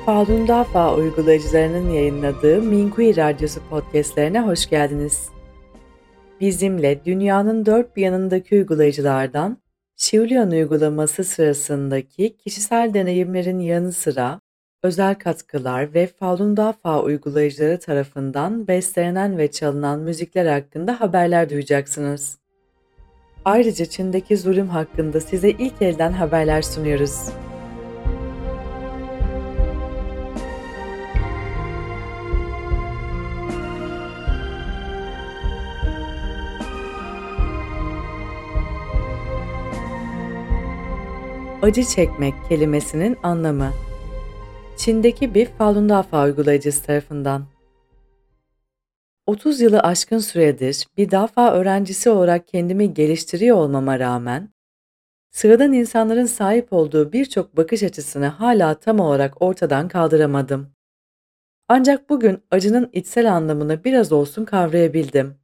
Falun Dafa uygulayıcılarının yayınladığı Minkuyi Radyosu podcastlerine hoş geldiniz. Bizimle dünyanın dört bir yanındaki uygulayıcılardan Şiulyan uygulaması sırasındaki kişisel deneyimlerin yanı sıra özel katkılar ve Falun Dafa uygulayıcıları tarafından bestelenen ve çalınan müzikler hakkında haberler duyacaksınız. Ayrıca Çin'deki zulüm hakkında size ilk elden haberler sunuyoruz. Acı çekmek kelimesinin anlamı. Çin'deki bir Falun Dafa uygulayıcısı tarafından. 30 yılı aşkın süredir bir Dafa öğrencisi olarak kendimi geliştiriyor olmama rağmen, sıradan insanların sahip olduğu birçok bakış açısını hala tam olarak ortadan kaldıramadım. Ancak bugün acının içsel anlamını biraz olsun kavrayabildim.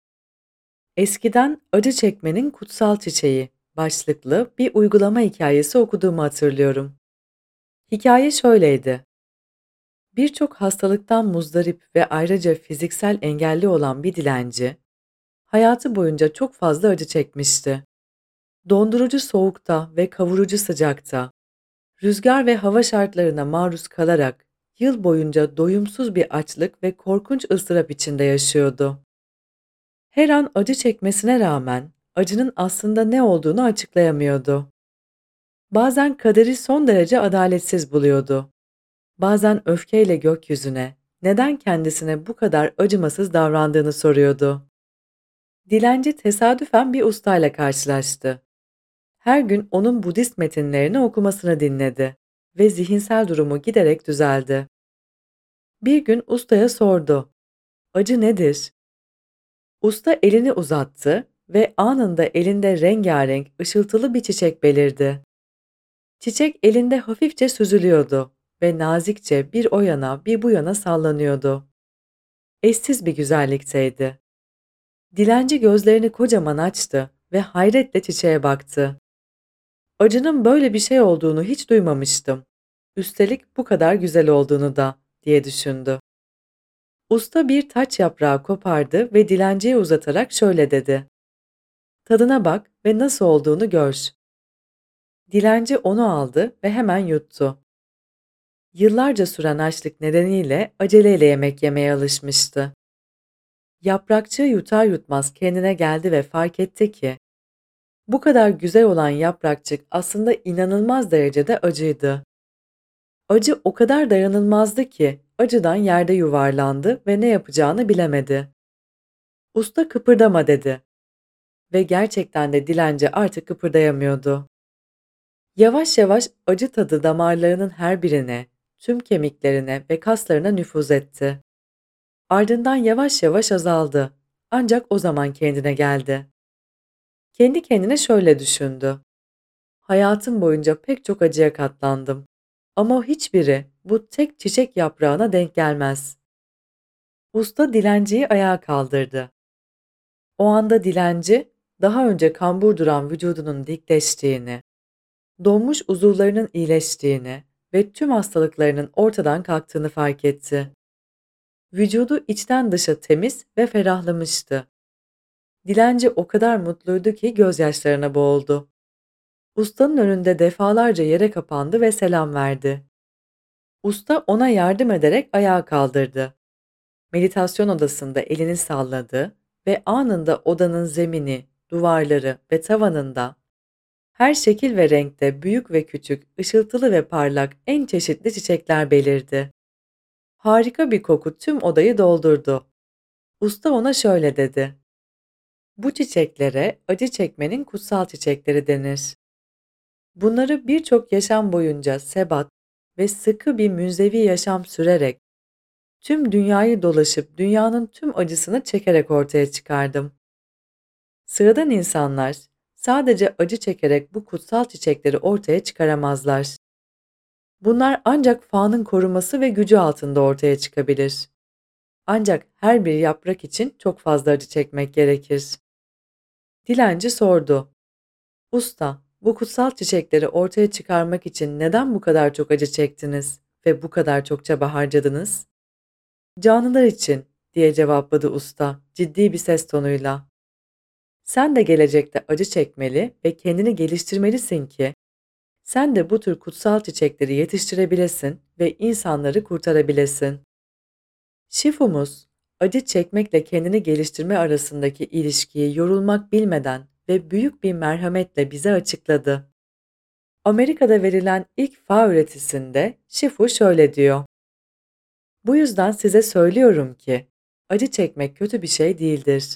Eskiden acı çekmenin kutsal çiçeği başlıklı bir uygulama hikayesi okuduğumu hatırlıyorum. Hikaye şöyleydi. Birçok hastalıktan muzdarip ve ayrıca fiziksel engelli olan bir dilenci, hayatı boyunca çok fazla acı çekmişti. Dondurucu soğukta ve kavurucu sıcakta, rüzgar ve hava şartlarına maruz kalarak yıl boyunca doyumsuz bir açlık ve korkunç ızdırap içinde yaşıyordu. Her an acı çekmesine rağmen acının aslında ne olduğunu açıklayamıyordu. Bazen kaderi son derece adaletsiz buluyordu. Bazen öfkeyle gökyüzüne, neden kendisine bu kadar acımasız davrandığını soruyordu. Dilenci tesadüfen bir ustayla karşılaştı. Her gün onun Budist metinlerini okumasını dinledi ve zihinsel durumu giderek düzeldi. Bir gün ustaya sordu, "Acı nedir?" Usta elini uzattı ve anında elinde rengarenk, ışıltılı bir çiçek belirdi. Çiçek elinde hafifçe süzülüyordu ve nazikçe bir o yana bir bu yana sallanıyordu. Eşsiz bir güzellikteydi. Dilenci gözlerini kocaman açtı ve hayretle çiçeğe baktı. Acının böyle bir şey olduğunu hiç duymamıştım. Üstelik bu kadar güzel olduğunu da, diye düşündü. Usta bir taç yaprağı kopardı ve dilenciye uzatarak şöyle dedi. Tadına bak ve nasıl olduğunu gör. Dilenci onu aldı ve hemen yuttu. Yıllarca süren açlık nedeniyle aceleyle yemek yemeye alışmıştı. Yaprakçığı yutar yutmaz kendine geldi ve fark etti ki, bu kadar güzel olan yaprakçık aslında inanılmaz derecede acıydı. Acı o kadar dayanılmazdı ki acıdan yerde yuvarlandı ve ne yapacağını bilemedi. Usta kıpırdama dedi ve gerçekten de dilenci artık kıpırdayamıyordu. Yavaş yavaş acı tadı damarlarının her birine, tüm kemiklerine ve kaslarına nüfuz etti. Ardından yavaş yavaş azaldı. Ancak o zaman kendine geldi. Kendi kendine şöyle düşündü. Hayatım boyunca pek çok acıya katlandım. Ama hiçbiri bu tek çiçek yaprağına denk gelmez. Usta dilenciyi ayağa kaldırdı. O anda dilenci, daha önce kambur duran vücudunun dikleştiğini, donmuş uzuvlarının iyileştiğini ve tüm hastalıklarının ortadan kalktığını fark etti. Vücudu içten dışa temiz ve ferahlamıştı. Dilenci o kadar mutluydu ki gözyaşlarına boğuldu. Ustanın önünde defalarca yere kapandı ve selam verdi. Usta ona yardım ederek ayağa kaldırdı. Meditasyon odasında elini salladı ve anında odanın zemini, duvarları ve tavanında her şekil ve renkte büyük ve küçük, ışıltılı ve parlak en çeşitli çiçekler belirdi. Harika bir koku tüm odayı doldurdu. Usta ona şöyle dedi. Bu çiçeklere acı çekmenin kutsal çiçekleri denir. Bunları birçok yaşam boyunca sebat ve sıkı bir münzevi yaşam sürerek, tüm dünyayı dolaşıp dünyanın tüm acısını çekerek ortaya çıkardım. Sıradan insanlar sadece acı çekerek bu kutsal çiçekleri ortaya çıkaramazlar. Bunlar ancak Fa'nın koruması ve gücü altında ortaya çıkabilir. Ancak her bir yaprak için çok fazla acı çekmek gerekir. Dilenci sordu. Usta, bu kutsal çiçekleri ortaya çıkarmak için neden bu kadar çok acı çektiniz? ve bu kadar çok çaba harcadınız? Canlılar için, diye cevapladı usta, ciddi bir ses tonuyla. Sen de gelecekte acı çekmeli ve kendini geliştirmelisin ki, sen de bu tür kutsal çiçekleri yetiştirebilesin ve insanları kurtarabilesin. Şifumuz, acı çekmekle kendini geliştirme arasındaki ilişkiyi yorulmak bilmeden ve büyük bir merhametle bize açıkladı. Amerika'da verilen ilk fa öğretisinde Shifu şöyle diyor: "Bu yüzden size söylüyorum ki, acı çekmek kötü bir şey değildir.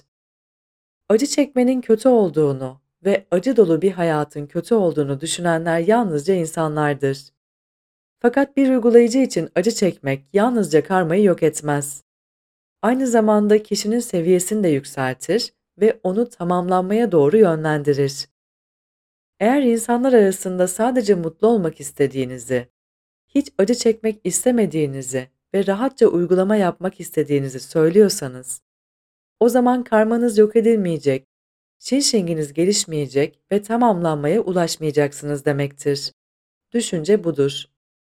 Acı çekmenin kötü olduğunu ve acı dolu bir hayatın kötü olduğunu düşünenler yalnızca insanlardır. Fakat bir uygulayıcı için acı çekmek yalnızca karmayı yok etmez. Aynı zamanda kişinin seviyesini de yükseltir ve onu tamamlanmaya doğru yönlendirir. Eğer insanlar arasında sadece mutlu olmak istediğinizi, hiç acı çekmek istemediğinizi ve rahatça uygulama yapmak istediğinizi söylüyorsanız, o zaman karmanız yok edilmeyecek, şinşinginiz gelişmeyecek ve tamamlanmaya ulaşmayacaksınız demektir. Düşünce budur.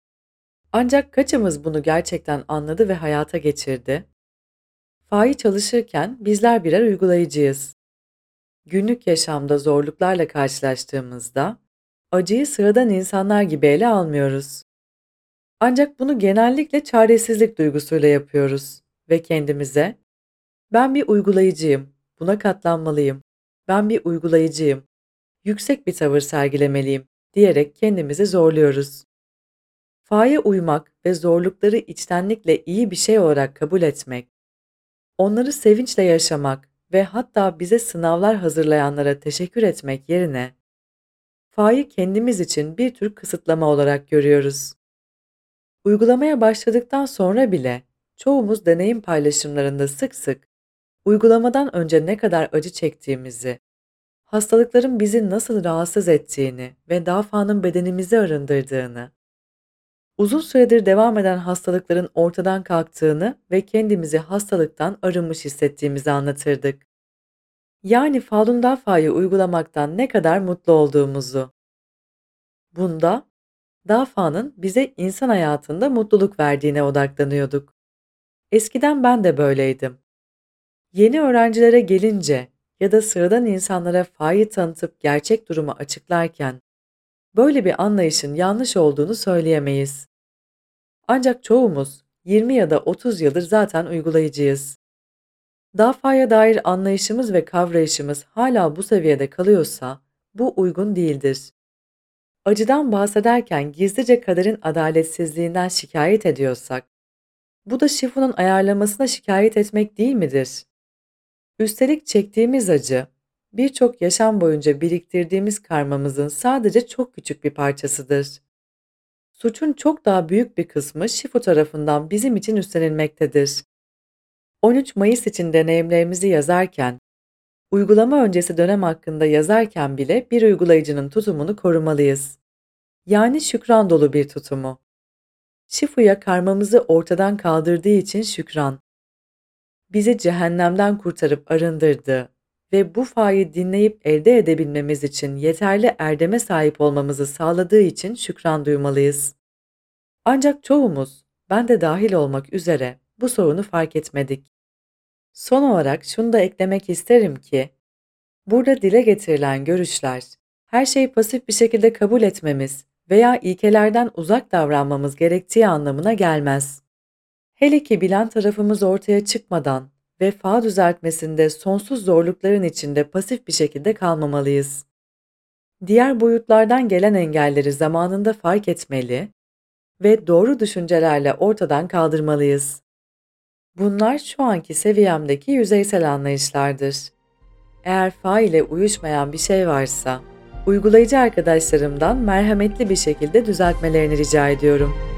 Ancak kaçımız bunu gerçekten anladı ve hayata geçirdi? Fa'yı çalışırken bizler birer uygulayıcıyız. Günlük yaşamda zorluklarla karşılaştığımızda acıyı sıradan insanlar gibi ele almıyoruz. Ancak bunu genellikle çaresizlik duygusuyla yapıyoruz ve kendimize "Ben bir uygulayıcıyım, buna katlanmalıyım. Ben bir uygulayıcıyım, yüksek bir tavır sergilemeliyim" diyerek kendimizi zorluyoruz. Fa'ya uymak ve zorlukları içtenlikle iyi bir şey olarak kabul etmek, onları sevinçle yaşamak ve hatta bize sınavlar hazırlayanlara teşekkür etmek yerine, Fa'yı kendimiz için bir tür kısıtlama olarak görüyoruz. Uygulamaya başladıktan sonra bile çoğumuz deneyim paylaşımlarında sık sık uygulamadan önce ne kadar acı çektiğimizi, hastalıkların bizi nasıl rahatsız ettiğini ve dafanın bedenimizi arındırdığını, uzun süredir devam eden hastalıkların ortadan kalktığını ve kendimizi hastalıktan arınmış hissettiğimizi anlatırdık. Yani Falun Dafa'yı uygulamaktan ne kadar mutlu olduğumuzu. Bunda Dafa'nın bize insan hayatında mutluluk verdiğine odaklanıyorduk. Eskiden ben de böyleydim. Yeni öğrencilere gelince ya da sıradan insanlara Fa'yı tanıtıp gerçek durumu açıklarken böyle bir anlayışın yanlış olduğunu söyleyemeyiz. Ancak çoğumuz 20 ya da 30 yıldır zaten uygulayıcıyız. Dafa'ya dair anlayışımız ve kavrayışımız hala bu seviyede kalıyorsa bu uygun değildir. Acıdan bahsederken gizlice kaderin adaletsizliğinden şikayet ediyorsak, bu da Shifu'nun ayarlamasına şikayet etmek değil midir? Üstelik çektiğimiz acı, birçok yaşam boyunca biriktirdiğimiz karmamızın sadece çok küçük bir parçasıdır. Suçun çok daha büyük bir kısmı Shifu tarafından bizim için üstlenilmektedir. 13 Mayıs için deneyimlerimizi yazarken, uygulama öncesi dönem hakkında yazarken bile bir uygulayıcının tutumunu korumalıyız. Yani şükran dolu bir tutumu. Shifu'ya karmamızı ortadan kaldırdığı için şükran. Bizi cehennemden kurtarıp arındırdığı ve bu fayı dinleyip elde edebilmemiz için yeterli erdeme sahip olmamızı sağladığı için şükran duymalıyız. Ancak çoğumuz, ben de dahil olmak üzere, bu sorunu fark etmedik. Son olarak şunu da eklemek isterim ki, burada dile getirilen görüşler, her şeyi pasif bir şekilde kabul etmemiz veya ilkelerden uzak davranmamız gerektiği anlamına gelmez. Hele ki bilen tarafımız ortaya çıkmadan ve fa düzeltmesinde sonsuz zorlukların içinde pasif bir şekilde kalmamalıyız. Diğer boyutlardan gelen engelleri zamanında fark etmeli ve doğru düşüncelerle ortadan kaldırmalıyız. Bunlar şu anki seviyemdeki yüzeysel anlayışlardır. Eğer fa ile uyuşmayan bir şey varsa, uygulayıcı arkadaşlarımdan merhametli bir şekilde düzeltmelerini rica ediyorum.